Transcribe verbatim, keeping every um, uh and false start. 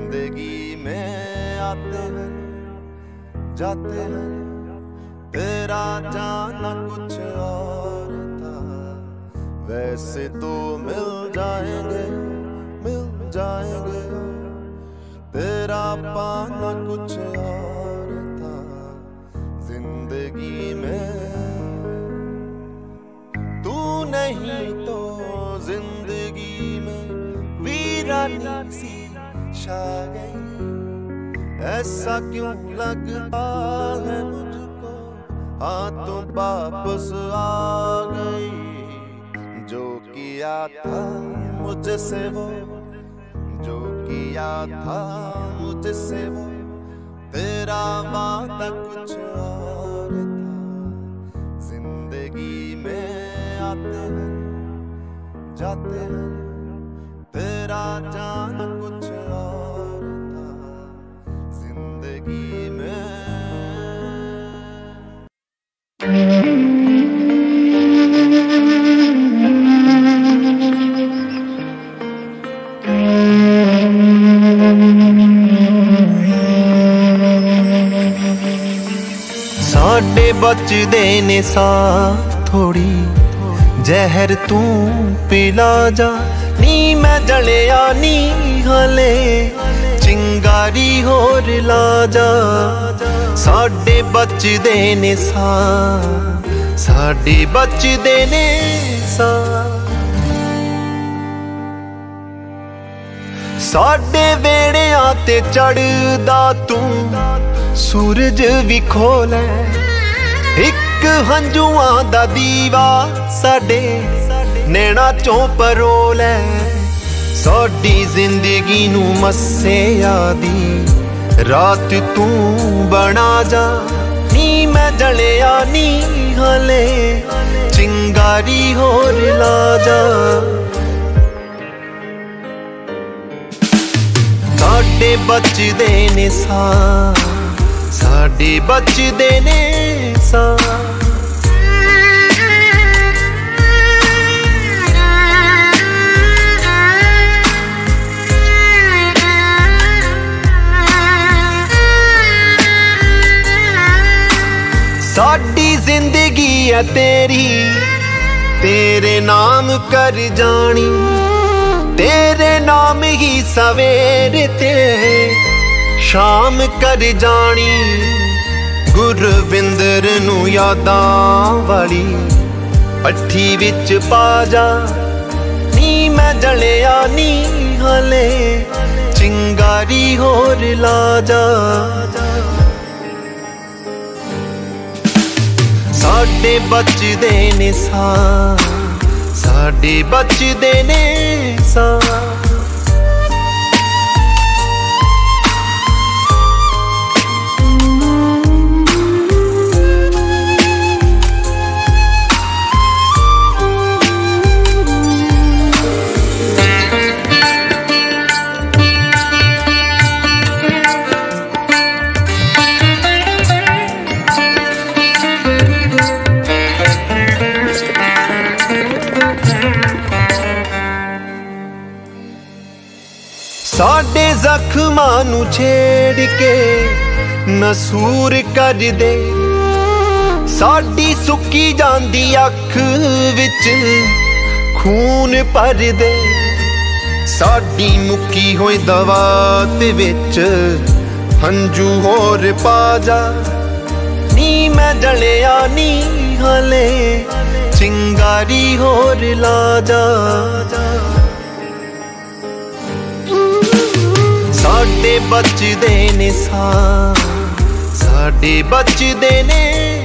जिंदगी में आते हैं जाते हैं, तेरा जाना कुछ और था। वैसे तो मिल जाएंगे मिल जाएंगे, तेरा पाना कुछ और था। जिंदगी में तू नहीं तो जिंदगी में वीरानी सी छा गई। ऐसा क्यों लगता है मुझको, हाथों वापस आ गई। जो किया था मुझसे वो, जो किया था मुझसे वो, तेरा वादा कुछ और था। जिंदगी में आते हैं जाते हैं, तेरा जाना कुछ और था। जिंदगी में साडे बचदे ने सा थोड़ी, जहर तू पिला जा। नी मैं जलिया नी हले चिंगारी होर ला जा। साडे बचदे ने सा, साडे बचदे ने सा। साडे वेड़ियां ते चढ़दा तू सूरज भी खोले। एक हंजुआं दा दीवा साडे नैना चों परोले। साडी जिंदगी नू मस्से आदी रात तू बना जा। नी मैं जलिया नी हले चिंगारी होर ला जा। साडे बचदे ने सा, साडे बचदे ने सा। साडी जिंदगी है तेरी, तेरे नाम कर जानी। तेरे नाम ही सवेरे ते शाम कर जानी। गुरविंदर नू यादां वाली पट्ठी विच पा जा। नी मैं जलिया नी हले चिंगारी होर ला जा। साडे बचदे ने सा, साडे बचदे ने सा। साडे जख्मां नू छेड़ के नसूर कर दे। साडी सुक्की जांदी अख विच खून भर दे। साडी मुक्की होई दवा ते विच हंजू होर पा जा। नी मैं जलिया नी हले चिंगारी होर ला जा। साडे बचदे ने सा, साडे बचदे ने